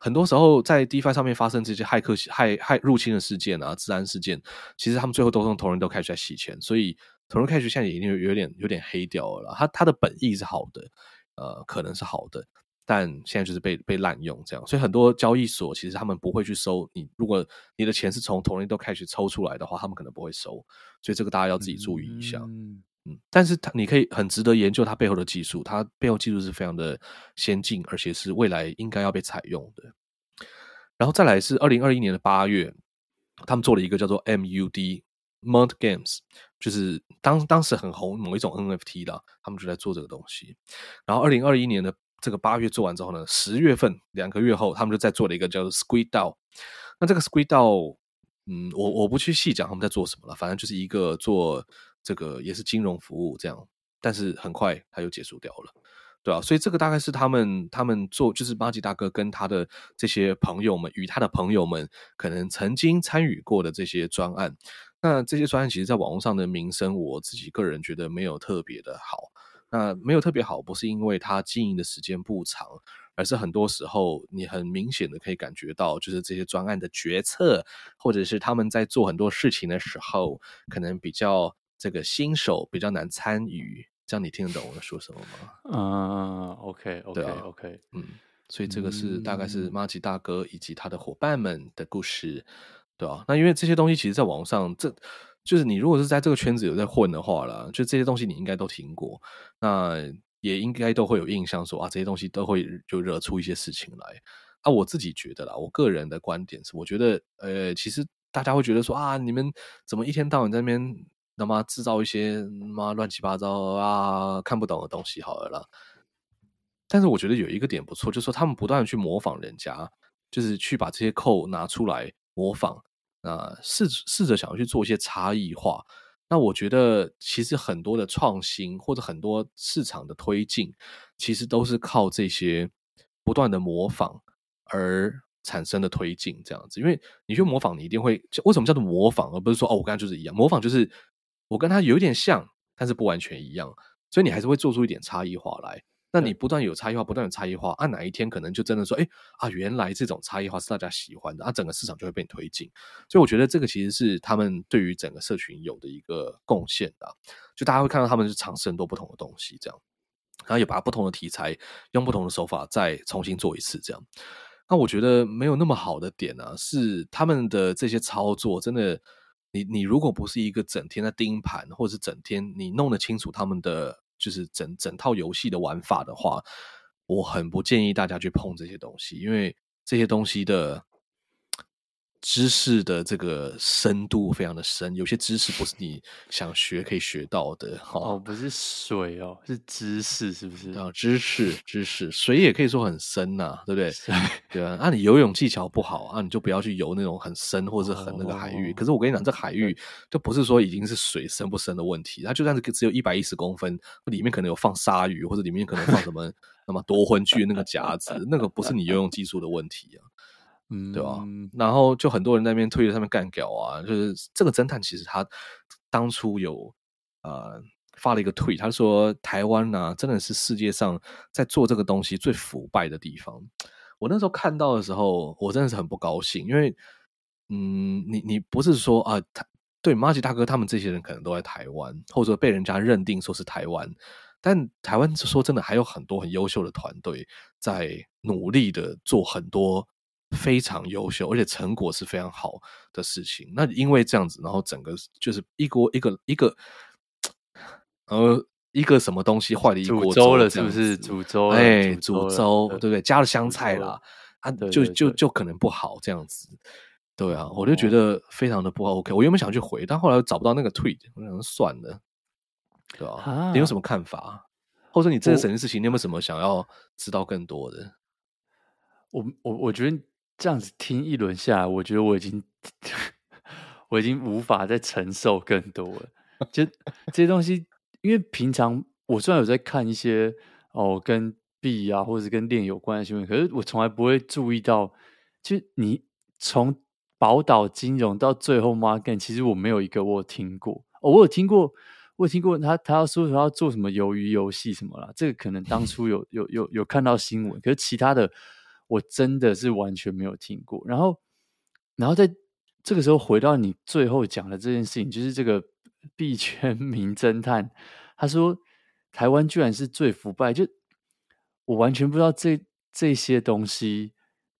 很多时候在 DeFi 上面发生这些骇入侵的事件啊、治安事件，其实他们最后都用 Tornado Cash 在洗钱，所以 Tornado Cash 现在已经有点黑掉了啦。它的本意是好的，可能是好的，但现在就是被滥用这样，所以很多交易所其实他们不会去收你，如果你的钱是从 Tornado Cash 抽出来的话，他们可能不会收，所以这个大家要自己注意一下。但是你可以很值得研究它背后的技术，它背后技术是非常的先进，而且是未来应该要被采用的。然后再来是2021年的8月，他们做了一个叫做 MUD Mount Games， 就是当时很红某一种 NFT 啦，他们就在做这个东西。然后2021年的这个8月做完之后呢，10月份2个月后，他们就在做了一个叫做 Squid DAO。那这个 Squid DAO，我不去细讲他们在做什么了，反正就是一个做这个也是金融服务这样，但是很快它就结束掉了。对啊，所以这个大概是他们做，就是马吉大哥跟他的这些朋友们与他的朋友们可能曾经参与过的这些专案。那这些专案其实在网络上的名声，我自己个人觉得没有特别的好。那没有特别好，不是因为他经营的时间不长，而是很多时候你很明显的可以感觉到，就是这些专案的决策，或者是他们在做很多事情的时候，可能比较这个新手比较难参与。这样你听得懂我在说什么吗 ？OK， 所以这个是大概是马吉大哥以及他的伙伴们的故事，对啊，那因为这些东西其实在网上，就是你如果是在这个圈子有在混的话啦，就这些东西你应该都听过，那也应该都会有印象说啊，这些东西都会就惹出一些事情来。啊，我自己觉得啦，我个人的观点是，我觉得其实大家会觉得说啊，你们怎么一天到晚在那边他妈制造一些妈乱七八糟啊看不懂的东西好了啦。但是我觉得有一个点不错，就是说他们不断的去模仿人家，就是去把这些code拿出来模仿，试着想要去做一些差异化。那我觉得其实很多的创新或者很多市场的推进，其实都是靠这些不断的模仿而产生的推进这样子。因为你去模仿，你一定会为什么叫做模仿，而不是说哦我跟他就是一样？模仿就是我跟他有一点像，但是不完全一样，所以你还是会做出一点差异化来。那你不断有差异化，不断有差异化，哪一天可能就真的说，原来这种差异化是大家喜欢的，整个市场就会被你推进。所以我觉得这个其实是他们对于整个社群有的一个贡献的，就大家会看到他们是尝试很多不同的东西，这样，然后也把不同的题材用不同的手法再重新做一次，这样。那我觉得没有那么好的点啊，是他们的这些操作真的，你如果不是一个整天在盯盘，或者是整天你弄得清楚他们的就是整套游戏的玩法的话，我很不建议大家去碰这些东西，因为这些东西的知识的这个深度非常的深，有些知识不是你想学可以学到的哦，不是水哦，是知识，是不是？ 知识，水也可以说很深呐，对不对？对啊，你游泳技巧不好啊，你就不要去游那种很深或者很那个海域。可是我跟你讲，这海域就不是说已经是水深不深的问题，它就算是只有110公分，里面可能有放鲨鱼，或者里面可能放什么那么夺魂锯那个夹子，那个不是你游泳技术的问题啊。对吧？然后就很多人在那边推特上面干屌啊，就是这个侦探其实他当初有发了一个tweet，他说台湾啊真的是世界上在做这个东西最腐败的地方。我那时候看到的时候，我真的是很不高兴，因为你不是说啊，对马吉大哥他们这些人可能都在台湾，或者被人家认定说是台湾。但台湾说真的还有很多很优秀的团队在努力的做很多非常优秀而且成果是非常好的事情。那因为这样子，然后整个就是一个什么东西坏了一锅粥了，是不是？煮粥了， 煮粥，对不对？加了香菜啦，就可能不好这样子。对啊，我就觉得非常的不 OK。我原本想去回，但后来找不到那个 tweet， 我想算了。对啊，你有什么看法？或者你这整件事情，你有没有什么想要知道更多的？ 我觉得这样子听一轮下来，我觉得我已经无法再承受更多了。就这些东西，因为平常我虽然有在看一些跟币啊或者是跟链有关的新闻，可是我从来不会注意到，就你从宝岛金融到最后 Market， 其实我没有一个我有听过。我有听过他要说要做什么鱿鱼游戏什么啦，这个可能当初有看到新闻，可是其他的我真的是完全没有听过。然后在这个时候回到你最后讲的这件事情，就是这个币圈名侦探，他说台湾居然是最腐败，就我完全不知道这些东西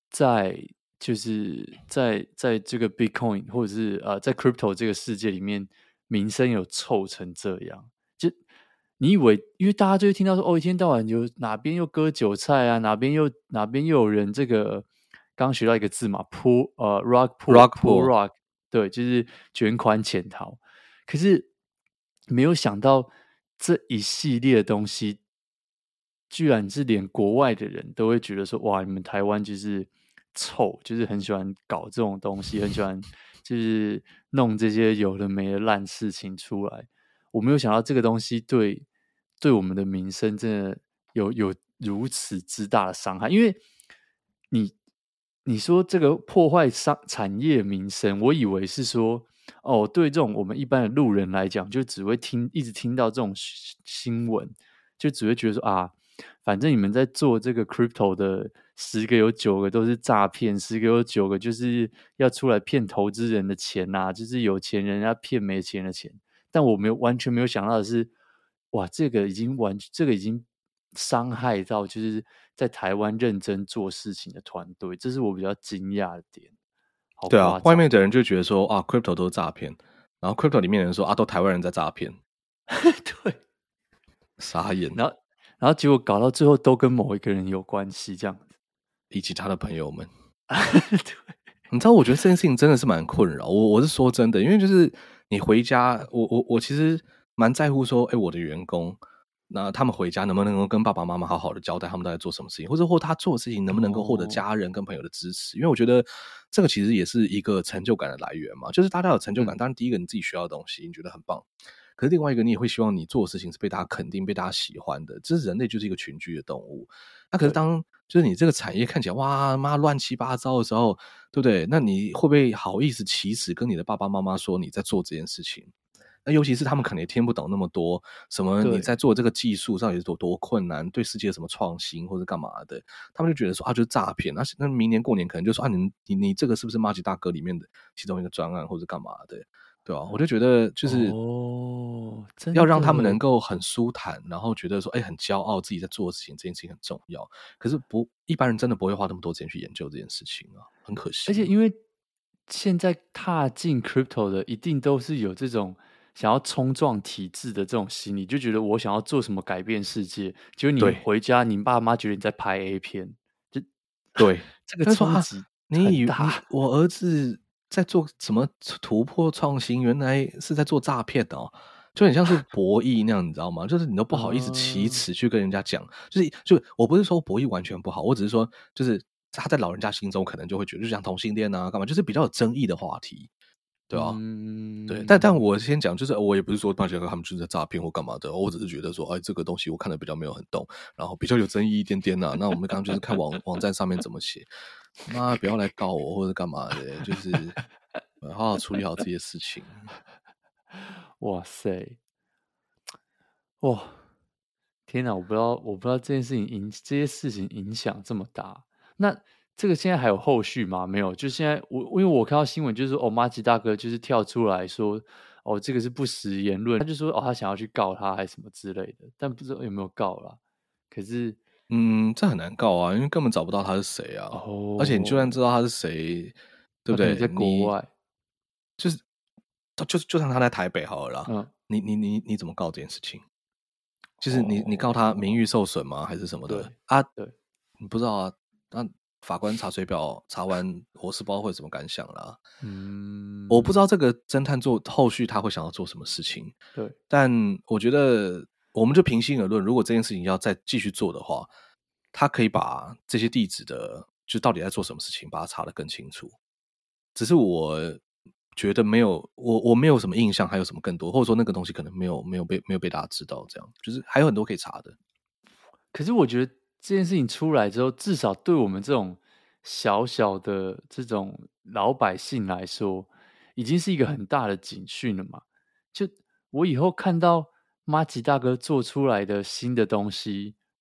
在这个 Bitcoin 或者是在 Crypto 这个世界里面，名声有臭成这样。就你以为，因为大家就会听到说，哦，一天到晚有哪边又割韭菜啊，哪边又有人这个刚刚学到一个字嘛，rug pull rug，对，就是卷款潜逃。可是没有想到这一系列的东西，居然是连国外的人都会觉得说，哇，你们台湾就是臭，就是很喜欢搞这种东西，很喜欢就是弄这些有的没的烂事情出来。我没有想到这个东西对我们的民生真的有如此之大的伤害，因为你说这个破坏产业民生，我以为是说哦，对这种我们一般的路人来讲，就只会一直听到这种新闻，就只会觉得说啊，反正你们在做这个 crypto 的10个有9个都是诈骗，10个有9个就是要出来骗投资人的钱啊，就是有钱人要骗没钱的钱。但我完全没有想到的是，哇，这个已经伤害到就是在台湾认真做事情的团队，这是我比较惊讶的点。好对啊， 夸张外面的人就觉得说啊，crypto 都是诈骗，然后 crypto 里面的人说啊，都台湾人在诈骗， 对， 傻眼， 然后结果搞到最后都跟某一个人有关系，这样子。 以及他的朋友们。 对， 你知道，我觉得这件事情真的是蛮困扰。我是说真的，因为就是你回家，我其实蛮在乎说，哎，我的员工，那他们回家能不能够跟爸爸妈妈好好的交代他们都在做什么事情，或他做的事情能不能够获得家人跟朋友的支持？因为我觉得这个其实也是一个成就感的来源嘛。就是大家有成就感，当然第一个你自己学到的东西，你觉得很棒。可是另外一个，你也会希望你做的事情是被大家肯定、被大家喜欢的。这是人类就是一个群居的动物。那可是当就是你这个产业看起来哇妈乱七八糟的时候，对不对？那你会不会好意思启齿跟你的爸爸妈妈说你在做这件事情？那尤其是他们可能也听不懂那么多，什么你在做这个技术到底是多困难，对世界有什么创新或者干嘛的，他们就觉得说啊，就是诈骗。那明年过年可能就说啊，你这个是不是马吉大哥里面的其中一个专案或者干嘛的？对吧？我就觉得就是要让他们能够很舒坦，然后觉得说，哎，很骄傲自己在做的事情，这件事情很重要。可是一般人真的不会花那么多时间去研究这件事情啊，很可惜。 而且因为现在踏进 crypto 的，一定都是有这种想要冲撞体制的这种心理，就觉得我想要做什么改变世界，结果你回家，你爸妈觉得你在拍 A 片，就对这个冲击很大。 我儿子在做什么突破创新，原来是在做诈骗的哦，就很像是博弈那样，你知道吗？就是你都不好意思启齿去跟人家讲，就我不是说博弈完全不好，我只是说就是他在老人家心中可能就会觉得，就像同性恋啊，干嘛，就是比较有争议的话题，对吧？对，但我先讲，就是我也不是说大家他们就是在诈骗或干嘛的，我只是觉得说，哎，这个东西我看的比较没有很懂，然后比较有争议一点点啊。那我们刚刚就是看网站上面怎么写，妈不要来告我或者干嘛的，就是好好处理好这些事情。 哇塞，哇！天哪，我不知道这件事情这些事情影响这么大。那这个现在还有后续吗？没有，就现在因为我看到新闻，就是说，马吉大哥就是跳出来说，哦，这个是不实言论，他就说，哦，他想要去告他，还是什么之类的，但不知道有没有告啦。可是， 这很难告啊，因为根本找不到他是谁啊。而且你就算知道他是谁，对不对？ 他可能在国外， 就是就算他在台北好了啦， 嗯， 你怎么告这件事情？就是你告他名誉受损吗？还是什么的啊？ 对， 你不知道啊？那法官查水表查完，我是不知道会有什么感想啦。我不知道这个侦探做后续他会想要做什么事情。 对， 但我觉得我们就平心而论，如果这件事情要再继续做的话，他可以把这些地址的，就到底在做什么事情，把它查得更清楚。只是我觉得没有，我没有什么印象，还有什么更多，或者说那个东西可能没有被大家知道，这样就是还有很多可以查的。 可是我觉得这件事情出来之后，至少对我们这种小小的这种老百姓来说，已经是一个很大的警讯了嘛。就我以后看到马吉大哥做出来的新的东西，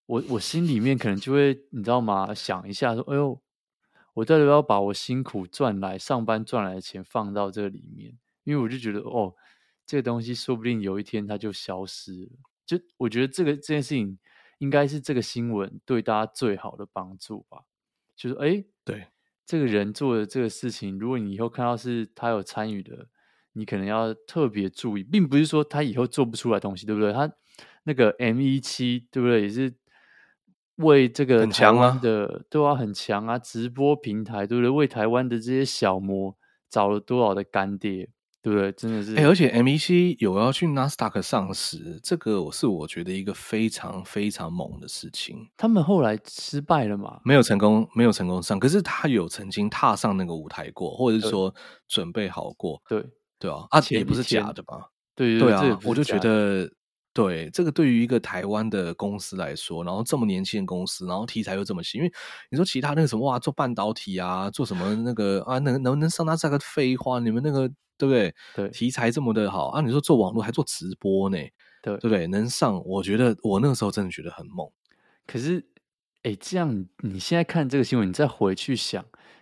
我心里面可能就会你知道吗？想一下说，哎呦，我到底要不要把我辛苦赚来上班赚来的钱放到这个里面？因为我就觉得哦，这个东西说不定有一天它就消失了。就我觉得这件事情应该是这个新闻对大家最好的帮助吧。就是哎， 对， 这个人做的这个事情，如果你以后看到是他有参与的，你可能要特别注意，并不是说他以后做不出来东西，对不对？他那个 M17，对不对？也是为这个很台强啊。 湾的，对啊，很强啊，直播平台，对不对？为台湾的这些小模找了多少的干爹，对不对？真的是， 而且 M17有要去纳斯达克上市，这个我觉得一个非常非常猛的事情。 他们后来失败了嘛？ 没有成功，没有成功上，可是他有曾经踏上那个舞台过，或者是对说准备好过， 对， 对啊，也不是前一天， 假的吧？ 对对对，这也对啊，我就觉不是假的， 得，对这个对于一个台湾的公司来说，然后这么年轻的公司，然后题材又这么新，因为你说其他那个什么哇，做半导体啊，做什么那个啊，能不能上它这个废话？你们那个对不对？ 对题材这么的好啊，你说做网络还做直播呢， 对。 对不对？能上，我觉得我那个时候真的觉得很猛。 可是，哎，这样你现在看这个新闻，你再回去想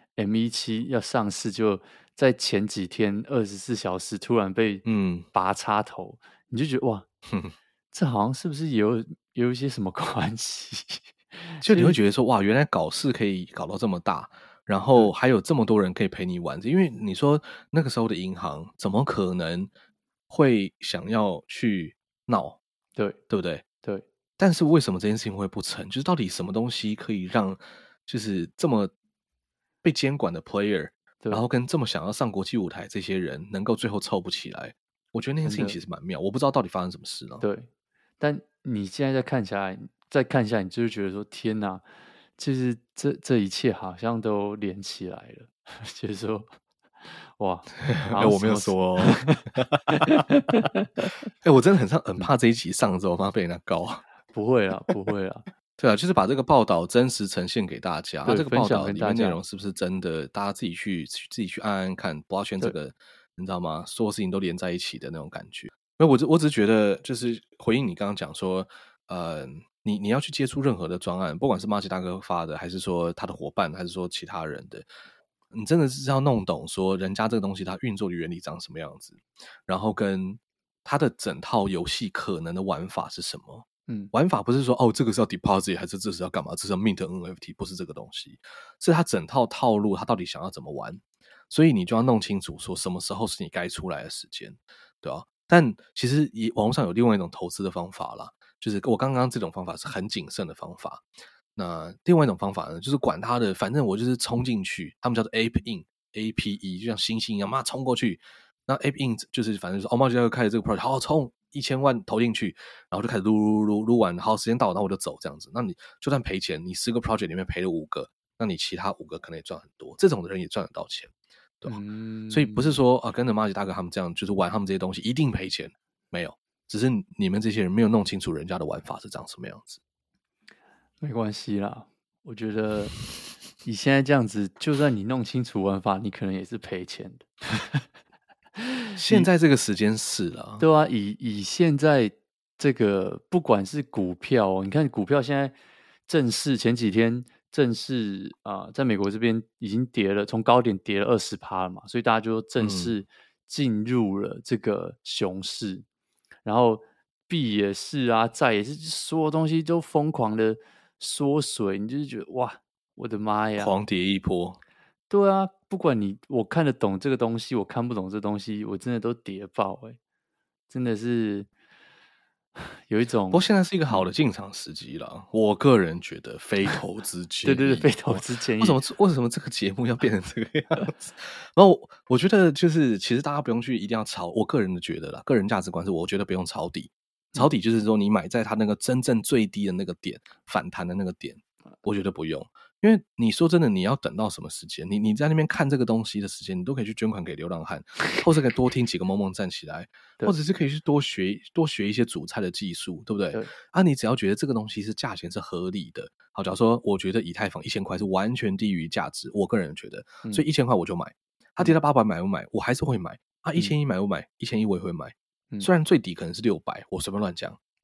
，M17要上市，就在前几天24小时突然被嗯， 拔插头，你就觉得哇，这好像是不是有一些什么关系？ 就就是你会觉得说，哇，原来搞事可以搞到这么大，然对后还有这么多人可以陪你玩。因为你说那个时候的银行怎么可能会想要去闹， 对对不对？ 对但是为什么这件事情会不成？就是到底什么东西可以让就是这么被监管的 player，然对， 后跟这么想要上国际舞台这些人能够最后凑不起来？我觉得那件事情真的其实蛮妙，我不知道到底发生什么事呢？ 对。但你现在再看下来，你就会觉得说，天哪，就是这一切好像都连起来了，就是说，哇，好哎，我没有像什么事说哦。哎，我真的很怕这一集上了之后，怕被人家告。 不会啦，不会啦， 对啊，就是把这个报道真实呈现给大家。啊， 对， 这个报分享道里面内跟大家， 容是不是真的？大家自己去按按看。不要选这对， 个，你知道吗？所有事情都连在一起的那种感觉。那我只是觉得，就是回应你刚刚讲说，你要去接触任何的专案，不管是马吉大哥发的，还是说他的伙伴，还是说其他人的，你真的是要弄懂说人家这个东西它运作的原理长什么样子，然后跟它的整套游戏可能的玩法是什么。 嗯玩法不是说哦，这个是要 deposit 还是这是要干嘛？这是要 mint NFT，不是这个东西，是它整套套路，它到底想要怎么玩，所以你就要弄清楚，说什么时候是你该出来的时间，对吧？但其实网络上有另外一种投资的方法啦，就是我刚刚这种方法是很谨慎的方法。那另外一种方法呢，就是管他的，反正我就是冲进去，他们叫做 Ape In，APE，就像猩猩一样，妈冲过去。那 Ape In 就是反正说，猫就要开始这个 project，好冲1000万投进去，然后就开始撸完，好时间到了，那我就走这样子。那你就算赔钱，你10个 project 里面赔了5个，那你其他5个可能也赚很多，这种的人也赚得到钱，对吧？所以不是嗯， 说啊，跟着马吉大哥他们这样，就是玩他们这些东西一定赔钱，没有，只是你们这些人没有弄清楚人家的玩法是长什么样子。 没关系啦，我觉得你现在这样子，就算你弄清楚玩法，你可能也是赔钱的。 现在这个时间是啦， 对啊，以现在这个不管是股票哦，你看股票现在前几天正式在美国这边已经跌了，从高点跌了20%了嘛，所以大家就正嗯， 式进入了这个熊市，然后币也是啊，债也是，所有东西都疯狂的缩水，你就是觉得哇，我的妈呀！ 狂跌一波。 对啊，不管我看得懂这个东西，我看不懂这东西，我真的都跌爆真的是有一种不过现在是一个好的嗯， 进场时机了，我个人觉得非投资对对对， 建议。 非投资建议， 为什么这个节目要变成这个样子？然后我觉得就是其实大家不用去一定要抄，我个人的觉得啦，个人价值观是我觉得不用抄底。抄嗯底就是说你买在它那个真正最低的那个点，反弹的那个点，我觉得不用。因为你说真的，你要等到什么时间？你在那边看这个东西的时间，你都可以去捐款给流浪汉，或者可以多听几个萌萌站起来，或对者是可以去多学一些煮菜的技术，对不对？ 对， 啊，你只要觉得这个东西是价钱是合理的，好，假如说我觉得以太坊1000块是完全低于价值，我个人觉得，所嗯以1000块我就买。它跌到800买不买？我还是会买啊， 嗯 1100买不买？1100我也会买。 嗯虽然最底可能是600，我随便乱讲，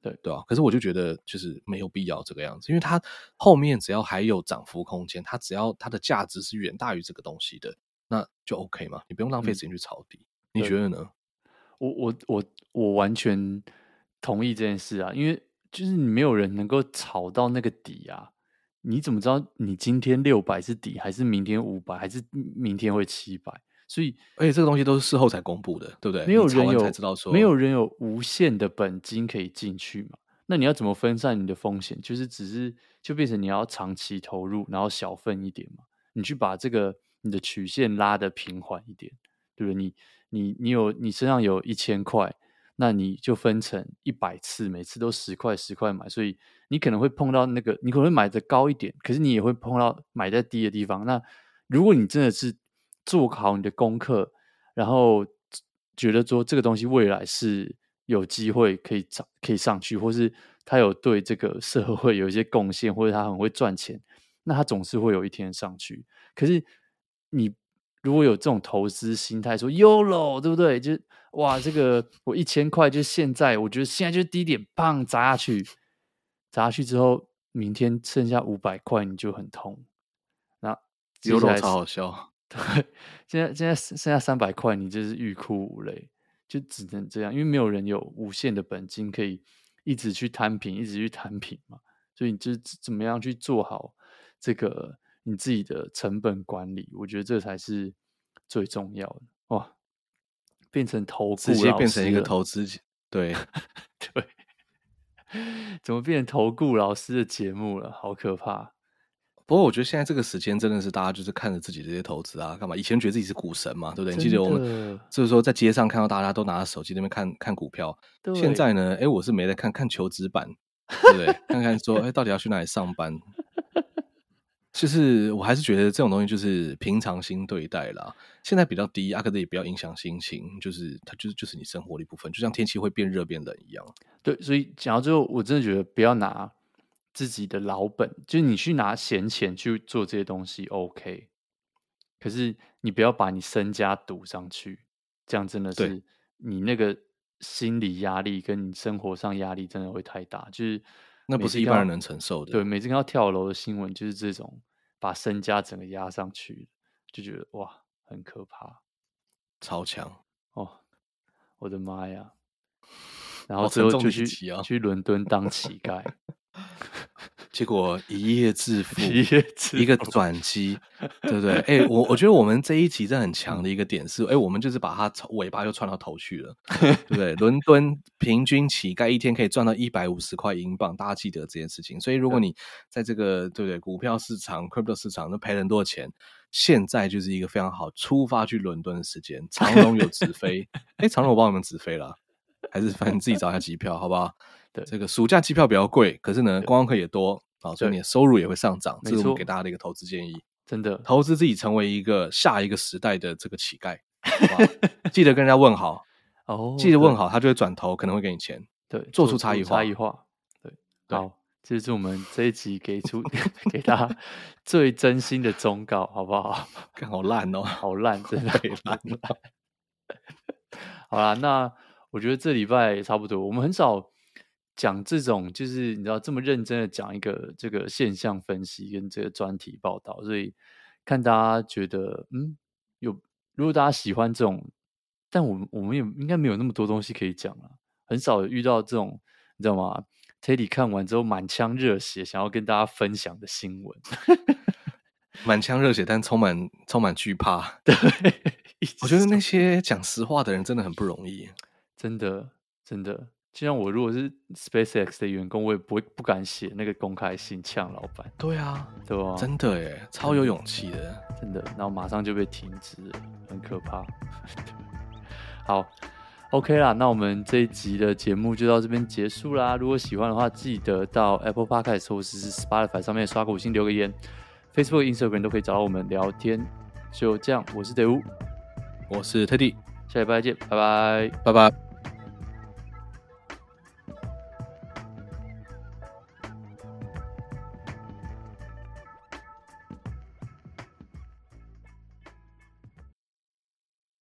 对吧？可是我就觉得就是没有必要这个样子，因为它后面只要还有涨幅空间，它只要它的价值是远大于这个东西的，那就 OK 嘛，你不用浪费时间去抄底。你觉得呢？ 我完全同意这件事啊，因为就是你没有人能够炒到那个底啊，你怎么知道你今天600是底，还是明天500，还是明天会700？所以， 而且这个东西都是事后才公布的，对不对？ 没有你炒完才人有知道说， 没有人有无限的本金可以进去嘛？那你要怎么分散你的风险？就是就变成你要长期投入，然后小份一点嘛。你去把你的曲线拉得平缓一点，对不对？你身上有1000块，那你就分成100次，每次都10块10块买，所以你可能会碰到那个，你可能会买的高一点，可是你也会碰到买在低的地方。那如果你真的是做好你的功课，然后觉得说这个东西未来是有机会可以上去，或是他有对这个社会有一些贡献，或者他很会赚钱，那他总是会有一天上去。可是你如果有这种投资心态，说 YOLO 对不对？就是哇，这个我1000块，就现在，我觉得现在就是低点，砰砸下去，砸下去之后，明天剩下500块，你就很痛。那接下 YOLO 来超好笑。 对，现在剩下300块，你就是欲哭无泪，就只能这样，因为没有人有无限的本金可以一直去摊平，一直去摊平嘛，所以你就怎么样去做好这个你自己的成本管理，我觉得这才是最重要的。哇，变成投直顾接变成一个老师了， 投资，对， 对，怎么变成投顾老师的节目了？好可怕！ 不过我觉得现在这个时间真的是大家就是看着自己这些投资啊，干嘛？以前觉得自己是股神嘛，对不对？你记得我们真的就是说在街上看到大家都拿着手机那边看股票，现在对， 呢，我是没在看求职版，对不对？看看说，到底要去哪里上班？就是我还是觉得这种东西就是平常心对待啦。现在比较低可是也不要影响心情，就是它就是你生活的一部分，就像天气会变热变冷一样。 对，所以讲到最后，我真的觉得不要拿自己的老本，就是你去拿闲钱去做这些东西 OK，可是你不要把你身家赌上去，这样真的对， 是你那个心理压力跟你生活上压力真的会太大。就是那不每次看到是一般人能承受的。 对，每次看到跳楼的新闻，就是这种把身家整个压上去，就觉得哇，很可怕超强， 哦，我的妈呀！然后好沉重最后就的一集啊！ 去伦敦当乞丐。 结果一夜致富， 一夜致一个富转机，对不对？我觉得我们这一集真的很强的一个点是，我们就是把它尾巴又串到头去了，对不对？伦敦平均乞丐一天可以赚到150块英镑，大家记得这件事情。所以如果你在这个对不对股票市场、crypto 市场都赔了很多钱，现在就是一个非常好出发去伦敦的时间。长荣有直飞，长荣我帮你们直飞了，还是反正自己找一下机票，好不好？ 对， 这个暑假机票比较贵，可是呢，观光客也多所以你的收入也会上涨。这是我们给大家的一个投资建议。 真的， 投资自己成为下一个时代的这个乞丐，好不好？记得跟人家问好哦， 记得问好，他就会转头，可能会给你钱。 对， 做出差异化。 对， 对好，这就是我们这一集给给大家最真心的忠告，好不好？ 看好烂哦， 好烂，真的太烂了。 好啦，那我觉得这礼拜也差不多，我们很少讲这种，就是你知道这么认真的讲一个这个现象分析跟这个专题报道，所以看大家觉得如果大家喜欢这种，但我们也应该没有那么多东西可以讲了，很少有遇到这种你知道吗？Teddy 看完之后满腔热血，想要跟大家分享的新闻， 满腔热血，但充满惧怕。 对， 我觉得那些讲实话的人真的很不容易， 真的真的。就像我如果是 SpaceX 的员工，我也不敢写那个公开信呛老板。 对啊， 对吧？ 真的耶，超有勇气的， 真的。然后马上就被停职了，很可怕。好 ，OK 啦，那我们这一集的节目就到这边结束啦。如果喜欢的话，记得到 Apple Podcast 或者是 Spotify 上面刷个5星留个言 ，Facebook、Instagram 都可以找到我们聊天。就这样，我是德乌， 我是 Teddy， 下礼拜见，拜拜， 拜拜。